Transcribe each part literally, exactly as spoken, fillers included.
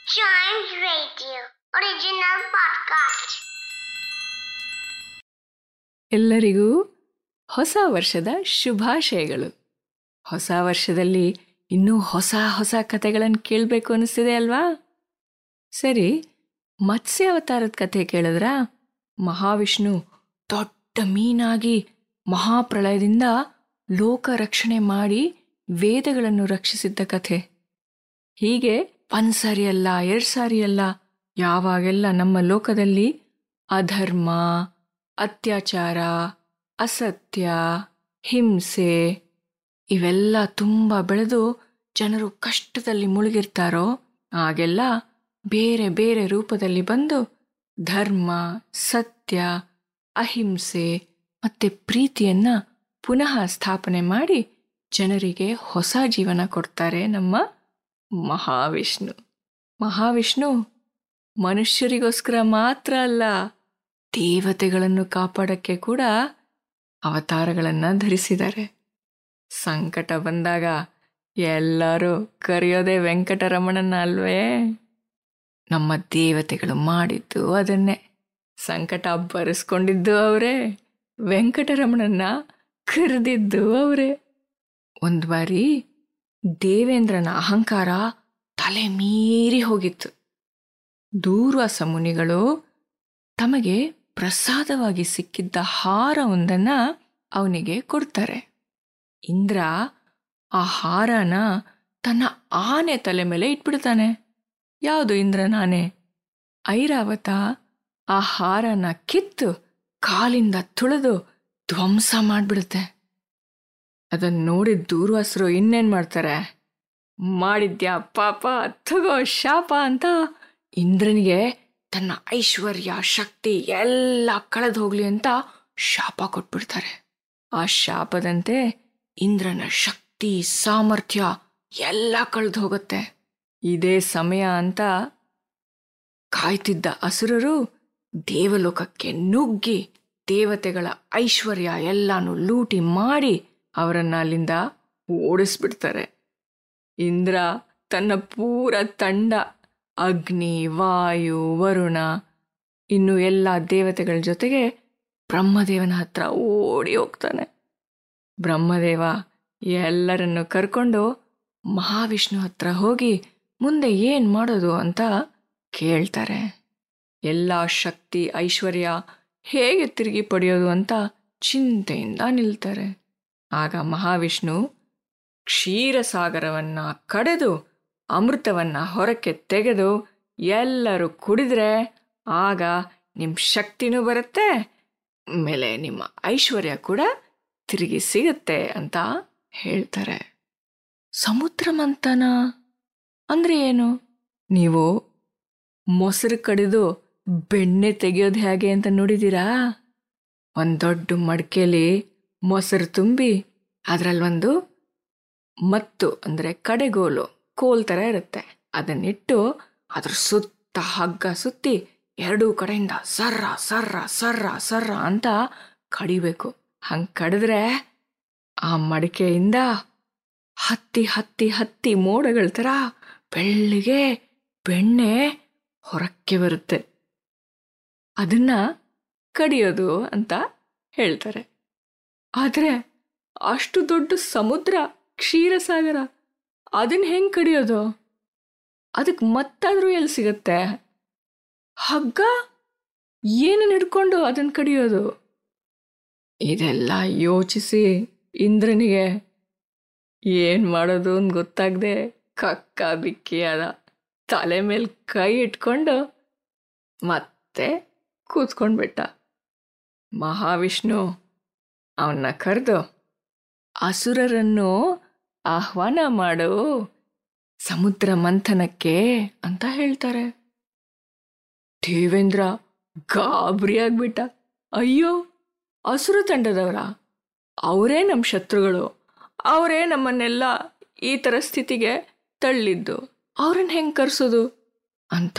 Chimes Radio original podcast. ಎಲ್ಲರಿಗೂ ಹೊಸ ವರ್ಷದ ಶುಭಾಶಯಗಳು. ಹೊಸ ವರ್ಷದಲ್ಲಿ ಇನ್ನೂ ಹೊಸ ಹೊಸ ಕಥೆಗಳನ್ನು ಕೇಳಬೇಕು ಅನಿಸ್ತಿದೆ ಅಲ್ವಾ? ಸರಿ, ಮತ್ಸ್ಯ ಅವತಾರದ ಕಥೆ ಕೇಳಿದ್ರಾ? ಮಹಾವಿಷ್ಣು ದೊಡ್ಡ ಮೀನಾಗಿ ಮಹಾಪ್ರಳಯದಿಂದ ಲೋಕ ರಕ್ಷಣೆ ಮಾಡಿ ವೇದಗಳನ್ನು ರಕ್ಷಿಸಿದ್ದ ಕಥೆ. ಹೀಗೆ ಒಂದು ಸಾರಿ ಅಲ್ಲ, ಎರಡು ಸಾರಿ ಅಲ್ಲ, ಯಾವಾಗೆಲ್ಲ ನಮ್ಮ ಲೋಕದಲ್ಲಿ ಅಧರ್ಮ, ಅತ್ಯಾಚಾರ, ಅಸತ್ಯ, ಹಿಂಸೆ ಇವೆಲ್ಲ ತುಂಬ ಬೆಳೆದು ಜನರು ಕಷ್ಟದಲ್ಲಿ ಮುಳುಗಿರ್ತಾರೋ ಆಗೆಲ್ಲ ಬೇರೆ ಬೇರೆ ರೂಪದಲ್ಲಿ ಬಂದು ಧರ್ಮ, ಸತ್ಯ, ಅಹಿಂಸೆ ಮತ್ತು ಪ್ರೀತಿಯನ್ನು ಪುನಃ ಸ್ಥಾಪನೆ ಮಾಡಿ ಜನರಿಗೆ ಹೊಸ ಜೀವನ ಕೊಡ್ತಾರೆ ನಮ್ಮ ಮಹಾವಿಷ್ಣು. ಮಹಾವಿಷ್ಣು ಮನುಷ್ಯರಿಗೋಸ್ಕರ ಮಾತ್ರ ಅಲ್ಲ, ದೇವತೆಗಳನ್ನು ಕಾಪಾಡೋಕ್ಕೆ ಕೂಡ ಅವತಾರಗಳನ್ನು ಧರಿಸಿದ್ದಾರೆ. ಸಂಕಟ ಬಂದಾಗ ಎಲ್ಲರೂ ಕರೆಯೋದೇ ವೆಂಕಟರಮಣನ ಅಲ್ವೇ? ನಮ್ಮ ದೇವತೆಗಳು ಮಾಡಿದ್ದು ಅದನ್ನೇ. ಸಂಕಟ ಬರೆಸ್ಕೊಂಡಿದ್ದು ಅವರೇ, ವೆಂಕಟರಮಣನ್ನ ಕರೆದಿದ್ದು ಅವರೇ. ಒಂದು ಬಾರಿ ದೇವೇಂದ್ರನ ಅಹಂಕಾರ ತಲೆ ಮೀರಿ ಹೋಗಿತ್ತು. ದೂರ್ವಾಸ ಮುನಿಗಳು ತಮಗೆ ಪ್ರಸಾದವಾಗಿ ಸಿಕ್ಕಿದ್ದ ಹಾರವೊಂದನ್ನು ಅವನಿಗೆ ಕೊಡ್ತಾರೆ. ಇಂದ್ರ ಆ ಹಾರನ ತನ್ನ ಆನೆ ತಲೆ ಮೇಲೆ ಇಟ್ಬಿಡ್ತಾನೆ. ಯಾವುದು ಇಂದ್ರನ ಆನೆ? ಐರಾವತ ಆ ಹಾರನ ಕಿತ್ತು ಕಾಲಿಂದ ತುಳಿದು ಧ್ವಂಸ ಮಾಡಿಬಿಡುತ್ತೆ. ಅದನ್ನು ನೋಡಿದ ದೂರ್ವಾಸರು ಇನ್ನೇನು ಮಾಡ್ತಾರೆ? ಮಾಡಿದ್ಯಾ ಪಾಪ, ತಗೋ ಶಾಪ ಅಂತ ಇಂದ್ರನಿಗೆ ತನ್ನ ಐಶ್ವರ್ಯ, ಶಕ್ತಿ ಎಲ್ಲ ಕಳೆದು ಹೋಗ್ಲಿ ಅಂತ ಶಾಪ ಕೊಟ್ಬಿಡ್ತಾರೆ. ಆ ಶಾಪದಂತೆ ಇಂದ್ರನ ಶಕ್ತಿ, ಸಾಮರ್ಥ್ಯ ಎಲ್ಲ ಕಳೆದು ಹೋಗುತ್ತೆ. ಇದೇ ಸಮಯ ಅಂತ ಕಾಯ್ತಿದ್ದ ಅಸುರರು ದೇವಲೋಕಕ್ಕೆ ನುಗ್ಗಿ ದೇವತೆಗಳ ಐಶ್ವರ್ಯ ಎಲ್ಲಾನು ಲೂಟಿ ಮಾಡಿ ಅವರನ್ನ ಅಲ್ಲಿಂದ ಓಡಿಸ್ಬಿಡ್ತಾರೆ. ಇಂದ್ರ ತನ್ನ ಪೂರ ತಂಡ ಅಗ್ನಿ, ವಾಯು, ವರುಣ ಇನ್ನು ಎಲ್ಲ ದೇವತೆಗಳ ಜೊತೆಗೆ ಬ್ರಹ್ಮದೇವನ ಹತ್ರ ಓಡಿ ಹೋಗ್ತಾನೆ. ಬ್ರಹ್ಮದೇವ ಎಲ್ಲರನ್ನು ಕರ್ಕೊಂಡು ಮಹಾವಿಷ್ಣು ಹತ್ರ ಹೋಗಿ ಮುಂದೆ ಏನು ಮಾಡೋದು ಅಂತ ಕೇಳ್ತಾರೆ. ಎಲ್ಲ ಶಕ್ತಿ, ಐಶ್ವರ್ಯ ಹೇಗೆ ತಿರುಗಿ ಪಡೆಯೋದು ಅಂತ ಚಿಂತೆಯಿಂದ ನಿಲ್ತಾರೆ. ಆಗ ಮಹಾವಿಷ್ಣು ಕ್ಷೀರಸಾಗರವನ್ನು ಕಡೆದು ಅಮೃತವನ್ನು ಹೊರಕ್ಕೆ ತೆಗೆದು ಎಲ್ಲರೂ ಕುಡಿದ್ರೆ ಆಗ ನಿಮ್ಮ ಶಕ್ತಿನೂ ಬರುತ್ತೆ, ಆಮೇಲೆ ನಿಮ್ಮ ಐಶ್ವರ್ಯ ಕೂಡ ತಿರುಗಿ ಸಿಗುತ್ತೆ ಅಂತ ಹೇಳ್ತಾರೆ. ಸಮುದ್ರ ಮಂಥನ ಅಂದರೆ ಏನು? ನೀವು ಮೊಸರು ಕಡಿದು ಬೆಣ್ಣೆ ತೆಗೆಯೋದು ಹೇಗೆ ಅಂತ ನೋಡಿದ್ದೀರಾ? ಒಂದು ದೊಡ್ಡ ಮಡಿಕೆಯಲ್ಲಿ ಮೊಸರು ತುಂಬಿ ಅದರಲ್ಲಿ ಒಂದು ಮತ್ತು ಅಂದರೆ ಕಡೆಗೋಲು ಕೋಲ್ ಥರ ಇರುತ್ತೆ, ಅದನ್ನಿಟ್ಟು ಅದ್ರ ಸುತ್ತ ಹಗ್ಗ ಸುತ್ತಿ ಎರಡೂ ಕಡೆಯಿಂದ ಸರ್ರ ಸರ್ರ ಸರ್ರ ಸರ್ರ ಅಂತ ಕಡಿಬೇಕು. ಹಂಗೆ ಕಡಿದ್ರೆ ಆ ಮಡಿಕೆಯಿಂದ ಹತ್ತಿ ಹತ್ತಿ ಹತ್ತಿ ಮೋಡಗಳ ಥರ ಬೆಳ್ಳಿಗೆ ಬೆಣ್ಣೆ ಹೊರಕ್ಕೆ ಬರುತ್ತೆ. ಅದನ್ನ ಕಡಿಯೋದು ಅಂತ ಹೇಳ್ತಾರೆ. ಆದರೆ ಅಷ್ಟು ದೊಡ್ಡ ಸಮುದ್ರ, ಕ್ಷೀರಸಾಗರ, ಅದನ್ನ ಹೆಂಗೆ ಕಡಿಯೋದು? ಅದಕ್ಕೆ ಮತ್ತಾದರೂ ಎಲ್ಲಿ ಸಿಗತ್ತೆ? ಹಗ್ಗ ಏನನ್ನು ಹಿಡ್ಕೊಂಡು ಅದನ್ನು ಕಡಿಯೋದು? ಇದೆಲ್ಲ ಯೋಚಿಸಿ ಇಂದ್ರನಿಗೆ ಏನು ಮಾಡೋದು ಅಂತ ಗೊತ್ತಾಗದೆ ಕಕ್ಕ ಬಿಕ್ಕಿಯಾದ. ತಲೆ ಮೇಲೆ ಕೈ ಇಟ್ಕೊಂಡು ಮತ್ತೆ ಕೂತ್ಕೊಂಡ್ಬಿಟ್ಟ. ಮಹಾವಿಷ್ಣು ಅವನ್ನ ಕರೆದು ಅಸುರರನ್ನು ಆಹ್ವಾನ ಮಾಡು ಸಮುದ್ರ ಮಂಥನಕ್ಕೆ ಅಂತ ಹೇಳ್ತಾರೆ. ದೇವೇಂದ್ರ ಗಾಬರಿ ಆಗ್ಬಿಟ್ಟ. ಅಯ್ಯೋ, ಅಸುರ ತಂಡದವರ? ಅವರೇ ನಮ್ಮ ಶತ್ರುಗಳು, ಅವರೇ ನಮ್ಮನ್ನೆಲ್ಲ ಈ ಥರ ಸ್ಥಿತಿಗೆ ತಳ್ಳಿದ್ದು, ಅವ್ರನ್ನ ಹೆಂಗೆ ಕರೆಸೋದು ಅಂತ.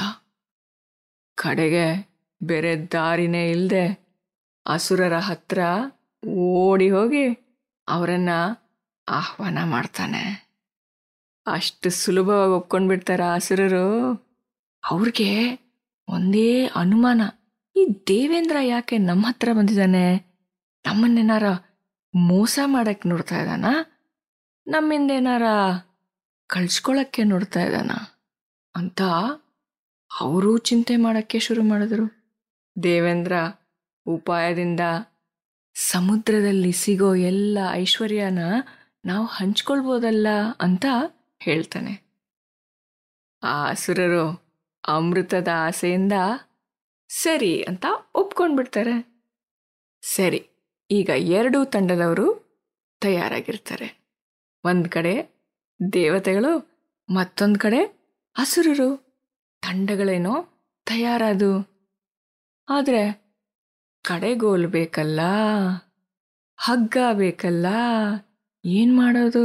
ಕಡೆಗೆ ಬೇರೆ ದಾರಿನೇ ಇಲ್ಲದೆ ಅಸುರರ ಹತ್ರ ಓಡಿ ಹೋಗಿ ಅವರನ್ನ ಆಹ್ವಾನ ಮಾಡ್ತಾನೆ. ಅಷ್ಟು ಸುಲಭವಾಗಿ ಒಪ್ಕೊಂಡ್ಬಿಡ್ತಾರ ಅಸುರರು? ಅವ್ರಿಗೆ ಒಂದೇ ಅನುಮಾನ, ಈ ದೇವೇಂದ್ರ ಯಾಕೆ ನಮ್ಮ ಹತ್ರ ಬಂದಿದ್ದಾನೆ? ನಮ್ಮನ್ನೇನಾರ ಮೋಸ ಮಾಡಕ್ಕೆ ನೋಡ್ತಾ ಇದ್ದಾನ? ನಮ್ಮಿಂದ ಏನಾರ ಕಳ್ಸ್ಕೊಳಕ್ಕೆ ನೋಡ್ತಾ ಇದ್ದಾನ ಅಂತ ಅವರೂ ಚಿಂತೆ ಮಾಡೋಕ್ಕೆ ಶುರು ಮಾಡಿದ್ರು. ದೇವೇಂದ್ರ ಉಪಾಯದಿಂದ ಸಮುದ್ರದಲ್ಲಿ ಸಿಗೋ ಎಲ್ಲ ಐಶ್ವರ್ಯನ ನಾವು ಹಂಚ್ಕೊಳ್ಬೋದಲ್ಲ ಅಂತ ಹೇಳ್ತಾನೆ. ಆ ಅಸುರರು ಅಮೃತದ ಆಸೆಯಿಂದ ಸರಿ ಅಂತ ಒಪ್ಕೊಂಡ್ಬಿಡ್ತಾರೆ. ಸರಿ, ಈಗ ಎರಡೂ ತಂಡದವರು ತಯಾರಾಗಿರ್ತಾರೆ. ಒಂದು ಕಡೆ ದೇವತೆಗಳು, ಮತ್ತೊಂದು ಕಡೆ ಅಸುರರು. ತಂಡಗಳೇನೋ ತಯಾರಾದು, ಆದರೆ ಕಡೆಗೋಲು ಬೇಕಲ್ಲ, ಹಗ್ಗ ಬೇಕಲ್ಲ, ಏನು ಮಾಡೋದು?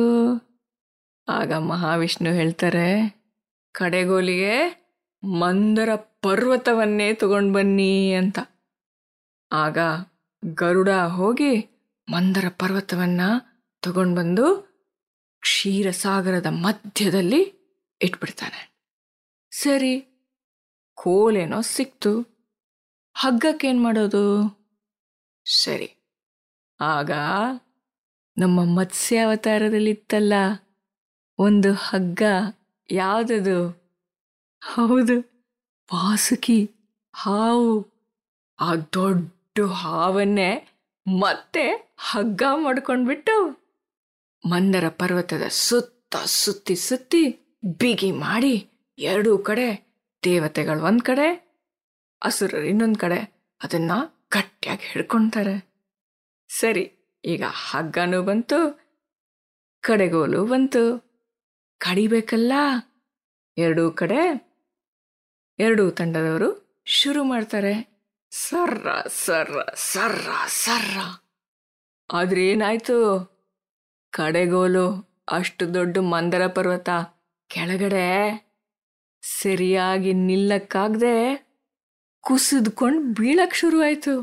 ಆಗ ಮಹಾವಿಷ್ಣು ಹೇಳ್ತಾರೆ, ಕಡೆಗೋಲಿಗೆ ಮಂದರ ಪರ್ವತವನ್ನೇ ತಗೊಂಡು ಬನ್ನಿ ಅಂತ. ಆಗ ಗರುಡ ಹೋಗಿ ಮಂದರ ಪರ್ವತವನ್ನು ತಗೊಂಡು ಬಂದು ಕ್ಷೀರಸಾಗರದ ಮಧ್ಯದಲ್ಲಿ ಇಟ್ಬಿಡ್ತಾನೆ. ಸರಿ, ಕೋಲೇನೋ ಸಿಕ್ತು, ಹಗ್ಗಕ್ಕೇನು ಮಾಡೋದು? ಸರಿ, ಆಗ ನಮ್ಮ ಮತ್ಸ್ಯಾವತಾರದಲ್ಲಿತ್ತಲ್ಲ ಒಂದು ಹಗ್ಗ, ಯಾವುದದು? ಹೌದು, ವಾಸುಕಿ ಹಾವು. ಆ ದೊಡ್ಡ ಹಾವನ್ನೇ ಮತ್ತೆ ಹಗ್ಗ ಮಾಡ್ಕೊಂಡ್ಬಿಟ್ಟು ಮಂದರ ಪರ್ವತದ ಸುತ್ತ ಸುತ್ತಿ ಸುತ್ತಿ ಬಿಗಿ ಮಾಡಿ ಎರಡೂ ಕಡೆ ದೇವತೆಗಳು ಒಂದು ಕಡೆ, ಅಸುರರು ಇನ್ನೊಂದು ಕಡೆ ಅದನ್ನು ಗಟ್ಟಿಯಾಗಿ ಹಿಡ್ಕೊಳ್ತಾರೆ. ಸರಿ, ಈಗ ಹಗ್ಗನೂ ಬಂತು, ಕಡೆಗೋಲು ಬಂತು, ಕಡಿಬೇಕಲ್ಲ. ಎರಡೂ ಕಡೆ ಎರಡೂ ತಂಡದವರು ಶುರು ಮಾಡ್ತಾರೆ, ಸರ್ರ ಸರ್ರ ಸರ್ರ ಸರ್ರ. ಆದ್ರೆ ಏನಾಯ್ತು? ಕಡೆಗೋಲು ಅಷ್ಟು ದೊಡ್ಡ ಮಂದರ ಪರ್ವತ ಕೆಳಗಡೆ ಸರಿಯಾಗಿ ನಿಲ್ಲಕ್ಕಾಗದೆ ಕುಸಿದ್ಕೊಂಡು ಬೀಳಕ್ಕೆ ಶುರುವಾಯಿತು.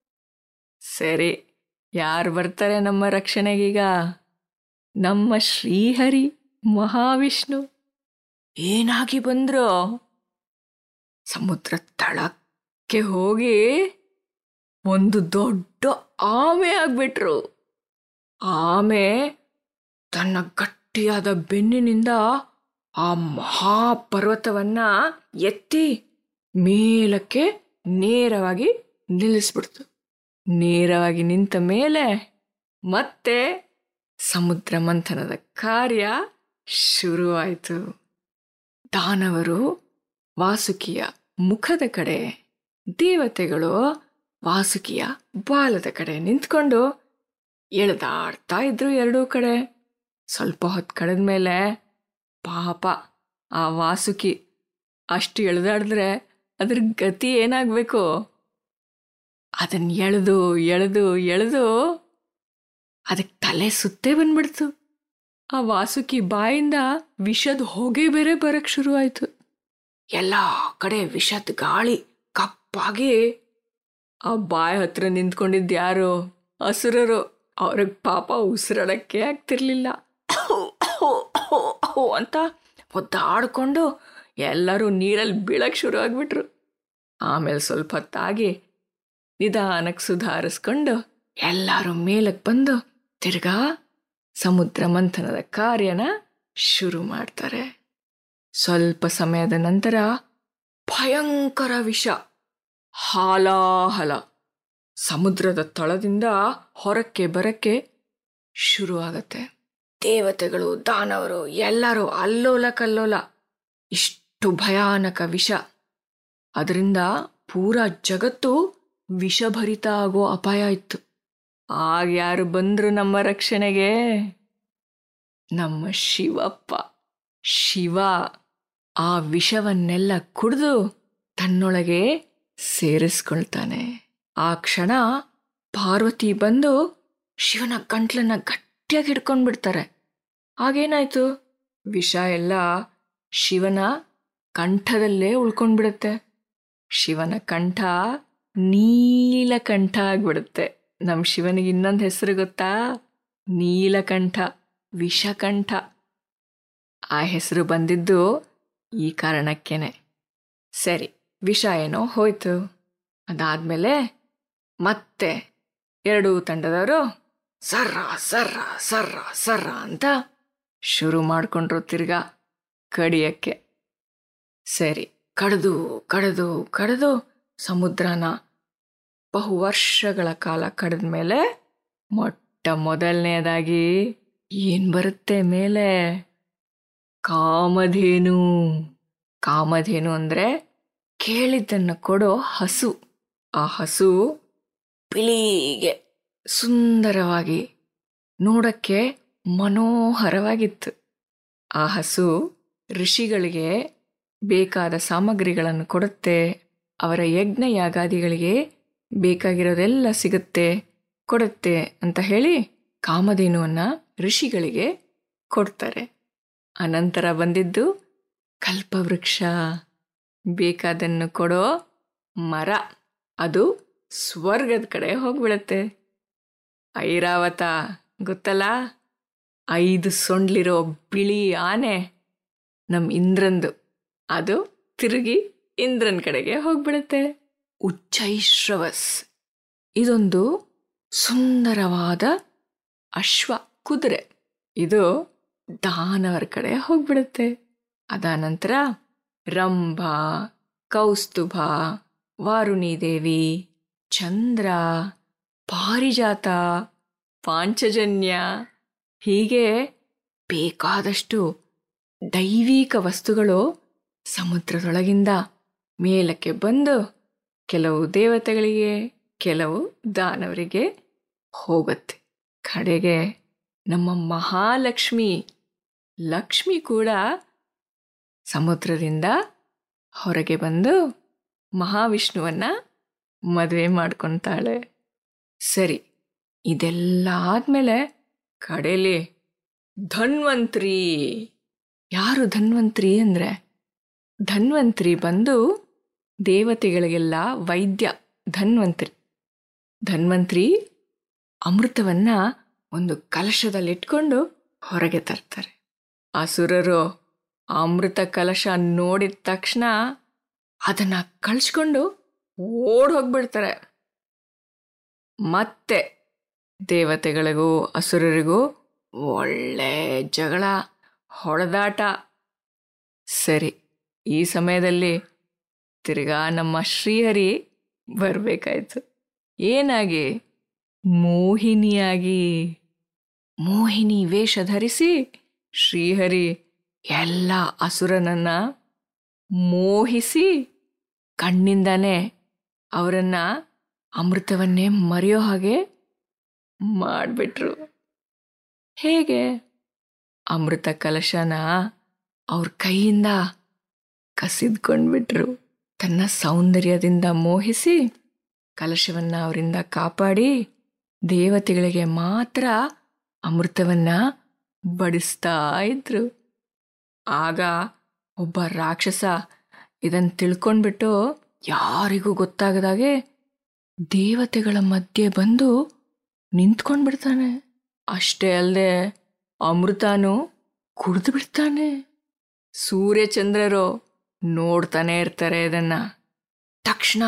ಸರಿ, ಯಾರು ಬರ್ತಾರೆ ನಮ್ಮ ರಕ್ಷಣೆಗೀಗ? ನಮ್ಮ ಶ್ರೀಹರಿ ಮಹಾವಿಷ್ಣು. ಏನಾಗಿ ಬಂದ್ರು? ಸಮುದ್ರ ತಳಕ್ಕೆ ಹೋಗಿ ಒಂದು ದೊಡ್ಡ ಆಮೆ ಆಗ್ಬಿಟ್ರು. ಆಮೆ ತನ್ನ ಗಟ್ಟಿಯಾದ ಬೆನ್ನಿನಿಂದ ಆ ಮಹಾಪರ್ವತವನ್ನ ಎತ್ತಿ ಮೇಲಕ್ಕೆ ನೇರವಾಗಿ ನಿಲ್ಲಿಸ್ಬಿಡ್ತು. ನೇರವಾಗಿ ನಿಂತ ಮೇಲೆ ಮತ್ತೆ ಸಮುದ್ರ ಮಂಥನದ ಕಾರ್ಯ ಶುರುವಾಯಿತು. ದಾನವರು ವಾಸುಕಿಯ ಮುಖದ ಕಡೆ, ದೇವತೆಗಳು ವಾಸುಕಿಯ ಬಾಲದ ಕಡೆ ನಿಂತ್ಕೊಂಡು ಎಳೆದಾಡ್ತಾ ಇದ್ರು ಎರಡೂ ಕಡೆ. ಸ್ವಲ್ಪ ಹೊತ್ತು ಕಳೆದ ಮೇಲೆ ಪಾಪ ಆ ವಾಸುಕಿ ಅಷ್ಟು ಎಳೆದಾಡಿದ್ರೆ ಅದ್ರ ಗತಿ ಏನಾಗಬೇಕು? ಅದನ್ನು ಎಳೆದು ಎಳೆದು ಎಳೆದು ಅದಕ್ಕೆ ತಲೆ ಸುತ್ತೇ ಬಂದ್ಬಿಡ್ತು. ಆ ವಾಸುಕಿ ಬಾಯಿಂದ ವಿಷದ ಹೊಗೆ ಬೇರೆ ಬರಕ್ಕೆ ಶುರುವಾಯಿತು. ಎಲ್ಲ ಕಡೆ ವಿಷದ ಗಾಳಿ ಕಪ್ಪಾಗಿ ಆ ಬಾಯಿ ಹತ್ರ ನಿಂತ್ಕೊಂಡಿದ್ದು ಯಾರು? ಅಸುರರು. ಅವ್ರಿಗೆ ಪಾಪ ಉಸಿರಾಡಕ್ಕೆ ಆಗ್ತಿರ್ಲಿಲ್ಲ. ಅಂತ ಒದ್ದಾಡ್ಕೊಂಡು ಎಲ್ಲರೂ ನೀರಲ್ಲಿ ಬೀಳಕ್ಕೆ ಶುರು ಆಗ್ಬಿಟ್ರು. ಆಮೇಲೆ ಸ್ವಲ್ಪ ಹೊತ್ತಾಗಿ ನಿಧಾನಕ್ಕೆ ಸುಧಾರಿಸ್ಕೊಂಡು ಎಲ್ಲರೂ ಮೇಲಕ್ಕೆ ಬಂದು ತಿರ್ಗಾ ಸಮುದ್ರ ಮಂಥನದ ಕಾರ್ಯನ ಶುರು ಮಾಡ್ತಾರೆ. ಸ್ವಲ್ಪ ಸಮಯದ ನಂತರ ಭಯಂಕರ ವಿಷ ಹಾಲಾಹಲ ಸಮುದ್ರದ ತಳದಿಂದ ಹೊರಕ್ಕೆ ಬರಕ್ಕೆ ಶುರುವಾಗತ್ತೆ. ದೇವತೆಗಳು, ದಾನವರು ಎಲ್ಲರೂ ಅಲ್ಲೋಲ ಕಲ್ಲೋಲ. ಇಷ್ಟು ಭಯಾನಕ ವಿಷ, ಅದರಿಂದ ಪೂರಾ ಜಗತ್ತು ವಿಷಭರಿತ ಆಗೋ ಅಪಾಯ ಇತ್ತು. ಆಗ ಯಾರು ಬಂದ್ರು ನಮ್ಮ ರಕ್ಷಣೆಗೆ? ನಮ್ಮ ಶಿವಪ್ಪ. ಶಿವ ಆ ವಿಷವನ್ನೆಲ್ಲ ಕುಡಿದು ತನ್ನೊಳಗೆ ಸೇರಿಸ್ಕೊಳ್ತಾನೆ. ಆ ಕ್ಷಣ ಪಾರ್ವತಿ ಬಂದು ಶಿವನ ಗಂಟ್ಲನ್ನ ಗಟ್ಟಿಯಾಗಿ ಹಿಡ್ಕೊಂಡ್ಬಿಡ್ತಾರೆ. ಆಗೇನಾಯ್ತು? ವಿಷ ಎಲ್ಲ ಶಿವನ ಕಂಠದಲ್ಲೇ ಉಳ್ಕೊಂಡ್ಬಿಡುತ್ತೆ. ಶಿವನ ಕಂಠ ನೀಲಕಂಠ ಆಗ್ಬಿಡುತ್ತೆ. ನಮ್ಮ ಶಿವನಿಗೆ ಇನ್ನೊಂದು ಹೆಸರು ಗೊತ್ತಾ? ನೀಲಕಂಠ, ವಿಷಕಂಠ. ಆ ಹೆಸರು ಬಂದಿದ್ದು ಈ ಕಾರಣಕ್ಕೇನೆ. ಸರಿ, ವಿಷ ಏನೋ ಹೋಯ್ತು. ಅದಾದ್ಮೇಲೆ ಮತ್ತೆ ಎರಡೂ ತಂಡದವರು ಸರ್ರ ಸರ್ರ ಸರ್ರ ಸರ್ರ ಅಂತ ಶುರು ಮಾಡಿಕೊಂಡ್ರು ತಿರ್ಗಾ ಕಡಿಯಕ್ಕೆ. ಸರಿ, ಕಡಿದು ಕಡಿದು ಕಡಿದು ಸಮುದ್ರನ ಬಹು ವರ್ಷಗಳ ಕಾಲ ಕಡಿದ ಮೇಲೆ ಮೊಟ್ಟ ಮೊದಲನೆಯದಾಗಿ ಏನ್ ಬರುತ್ತೆ ಮೇಲೆ? ಕಾಮಧೇನು. ಕಾಮಧೇನು ಅಂದ್ರೆ ಕೇಳಿದ್ದನ್ನು ಕೊಡೋ ಹಸು. ಆ ಹಸು ಬಿಳಿಗೆ ಸುಂದರವಾಗಿ ನೋಡಕ್ಕೆ ಮನೋಹರವಾಗಿತ್ತು. ಆ ಹಸು ಋಷಿಗಳಿಗೆ ಬೇಕಾದ ಸಾಮಗ್ರಿಗಳನ್ನು ಕೊಡುತ್ತೆ. ಅವರ ಯಜ್ಞ ಯಾಗಾದಿಗಳಿಗೆ ಬೇಕಾಗಿರೋದೆಲ್ಲ ಸಿಗುತ್ತೆ, ಕೊಡುತ್ತೆ ಅಂತ ಹೇಳಿ ಕಾಮಧೇನುವನ್ನ ಋಷಿಗಳಿಗೆ ಕೊಡ್ತಾರೆ. ಅನಂತರ ಬಂದಿದ್ದು ಕಲ್ಪವೃಕ್ಷ, ಬೇಕಾದನ್ನು ಕೊಡೋ ಮರ. ಅದು ಸ್ವರ್ಗದ ಕಡೆ ಹೋಗ್ಬಿಡತ್ತೆ. ಐರಾವತ ಗೊತ್ತಲ್ಲ, ಐದು ಸೊಂಡ್ಲಿರೋ ಬಿಳಿ ಆನೆ ನಮ್ಮ ಇಂದ್ರಂದು. ಅದು ತಿರುಗಿ ಇಂದ್ರನ ಕಡೆಗೆ ಹೋಗ್ಬಿಡುತ್ತೆ. ಉಚ್ಚೈಶ್ರವಸ್, ಇದೊಂದು ಸುಂದರವಾದ ಅಶ್ವ ಕುದುರೆ. ಇದು ದಾನವರ ಕಡೆ ಹೋಗ್ಬಿಡುತ್ತೆ. ಅದಾನಂತರ ರಂಭ, ಕೌಸ್ತುಭ, ವಾರುಣೀದೇವಿ, ಚಂದ್ರ, ಪಾರಿಜಾತ, ಪಾಂಚಜನ್ಯ, ಹೀಗೆ ಬೇಕಾದಷ್ಟು ದೈವಿಕ ವಸ್ತುಗಳು ಸಮುದ್ರದೊಳಗಿಂದ ಮೇಲಕ್ಕೆ ಬಂದು ಕೆಲವು ದೇವತೆಗಳಿಗೆ, ಕೆಲವು ದಾನವರಿಗೆ ಹೋಗುತ್ತೆ. ಕಡೆಗೆ ನಮ್ಮ ಮಹಾಲಕ್ಷ್ಮಿ ಲಕ್ಷ್ಮಿ ಕೂಡ ಸಮುದ್ರದಿಂದ ಹೊರಗೆ ಬಂದು ಮಹಾವಿಷ್ಣುವನ್ನ ಮದುವೆ ಮಾಡ್ಕೊತಾಳೆ. ಸರಿ, ಇದೆಲ್ಲ ಆದ್ಮೇಲೆ ಕಡೆಯಲ್ಲಿ ಧನ್ವಂತ್ರಿ. ಯಾರು ಧನ್ವಂತ್ರಿ ಅಂದ್ರೆ, ಧನ್ವಂತ್ರಿ ಬಂದು ದೇವತೆಗಳಿಗೆಲ್ಲ ವೈದ್ಯ. ಧನ್ವಂತ್ರಿ ಧನ್ವಂತ್ರಿ ಅಮೃತವನ್ನ ಒಂದು ಕಲಶದಲ್ಲಿಟ್ಕೊಂಡು ಹೊರಗೆ ತರ್ತಾರೆ. ಅಸುರರು ಅಮೃತ ಕಲಶ ನೋಡಿದ ತಕ್ಷಣ ಅದನ್ನ ಕಳ್ಸ್ಕೊಂಡು ಓಡ್ ಹೋಗ್ಬಿಡ್ತಾರೆ. ಮತ್ತೆ ದೇವತೆಗಳಿಗೂ ಅಸುರರಿಗೂ ಒಳ್ಳೆ ಜಗಳ, ಹೊಡೆದಾಟ. ಸರಿ, ಈ ಸಮಯದಲ್ಲಿ ತಿರ್ಗಾ ನಮ್ಮ ಶ್ರೀಹರಿ ಬರಬೇಕಾಯ್ತು. ಏನಾಗಿ? ಮೋಹಿನಿಯಾಗಿ. ಮೋಹಿನಿ ವೇಷ ಧರಿಸಿ ಶ್ರೀಹರಿ ಎಲ್ಲ ಅಸುರನನ್ನ ಮೋಹಿಸಿ ಕಣ್ಣಿಂದಾನೆ ಅವರನ್ನ ಅಮೃತವನ್ನೇ ಮರೆಯೋ ಹಾಗೆ ಮಾಡಿಬಿಟ್ರು. ಹೇಗೆ? ಅಮೃತ ಕಲಶನ ಅವ್ರ ಕೈಯಿಂದ ಕಸಿದ್ಕೊಂಡ್ಬಿಟ್ರು. ತನ್ನ ಸೌಂದರ್ಯದಿಂದ ಮೋಹಿಸಿ ಕಲಶವನ್ನ ಅವರಿಂದ ಕಾಪಾಡಿ ದೇವತೆಗಳಿಗೆ ಮಾತ್ರ ಅಮೃತವನ್ನ ಬಡಿಸ್ತಾ ಇದ್ರು. ಆಗ ಒಬ್ಬ ರಾಕ್ಷಸ ಇದನ್ನು ತಿಳ್ಕೊಂಡ್ಬಿಟ್ಟು ಯಾರಿಗೂ ಗೊತ್ತಾಗದಾಗೆ ದೇವತೆಗಳ ಮಧ್ಯೆ ಬಂದು ನಿಂತ್ಕೊಂಡ್ಬಿಡ್ತಾನೆ. ಅಷ್ಟೇ ಅಲ್ಲದೆ ಅಮೃತನೂ ಕುಡಿದು ಬಿಡ್ತಾನೆ. ಸೂರ್ಯಚಂದ್ರರು ನೋಡ್ತಾನೆ ಇರ್ತಾರೆ ಇದನ್ನ. ತಕ್ಷಣ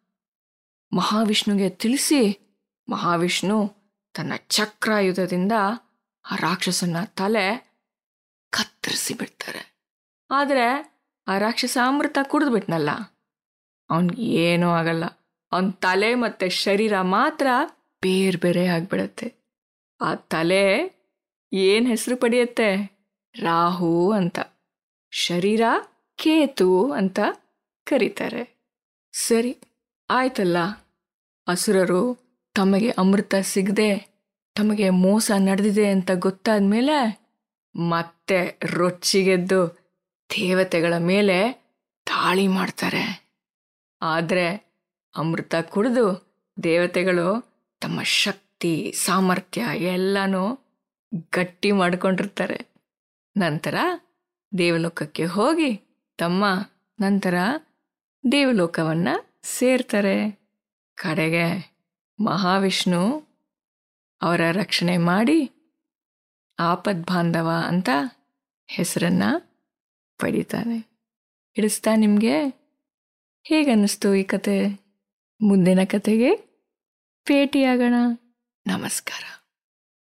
ಮಹಾವಿಷ್ಣುಗೆ ತಿಳಿಸಿ ಮಹಾವಿಷ್ಣು ತನ್ನ ಚಕ್ರಾಯುಧದಿಂದ ಆ ರಾಕ್ಷಸನ ತಲೆ ಕತ್ತರಿಸಿ ಬಿಡ್ತಾರೆ. ಆದರೆ ಆ ರಾಕ್ಷಸ ಅಮೃತ ಕುಡಿದು ಬಿಟ್ನಲ್ಲ, ಅವನಿಗೆ ಏನೂ ಆಗಲ್ಲ. ಅವನ ತಲೆ ಮತ್ತು ಶರೀರ ಮಾತ್ರ ಬೇರೆ ಬೇರೆ ಆಗ್ಬಿಡತ್ತೆ. ಆ ತಲೆ ಏನು ಹೆಸರು ಪಡೆಯುತ್ತೆ? ರಾಹು ಅಂತ. ಶರೀರ ಕೇತು ಅಂತ ಕರೀತಾರೆ. ಸರಿ ಆಯ್ತಲ್ಲ, ಅಸುರರು ತಮಗೆ ಅಮೃತ ಸಿಗದೆ ತಮಗೆ ಮೋಸ ನಡೆದಿದೆ ಅಂತ ಗೊತ್ತಾದ ಮೇಲೆ ಮತ್ತೆ ರೊಚ್ಚಿಗೆದ್ದು ದೇವತೆಗಳ ಮೇಲೆ ದಾಳಿ ಮಾಡ್ತಾರೆ. ಆದರೆ ಅಮೃತ ಕುಡಿದು ದೇವತೆಗಳು ತಮ್ಮ ಶಕ್ತಿ ಸಾಮರ್ಥ್ಯ ಎಲ್ಲನೂ ಗಟ್ಟಿ ಮಾಡ್ಕೊಂಡಿರ್ತಾರೆ. ನಂತರ ದೇವಲೋಕಕ್ಕೆ ಹೋಗಿ ತಮ್ಮ ನಂತರ ದೇವಲೋಕವನ್ನು ಸೇರ್ತಾರೆ. ಕಡೆಗೆ ಮಹಾವಿಷ್ಣು ಅವರ ರಕ್ಷಣೆ ಮಾಡಿ ಆಪದ್ಬಾಂಧವ ಅಂತ ಹೆಸರನ್ನು ಪಡಿತಾನೆ. ಹಿಡಿಸ್ತಾ ನಿಮಗೆ? ಹೇಗನ್ನಿಸ್ತು ಈ ಕತೆ? ಮುಂದಿನ ಕತೆಗೆ ಭೇಟಿಯಾಗೋಣ. ನಮಸ್ಕಾರ.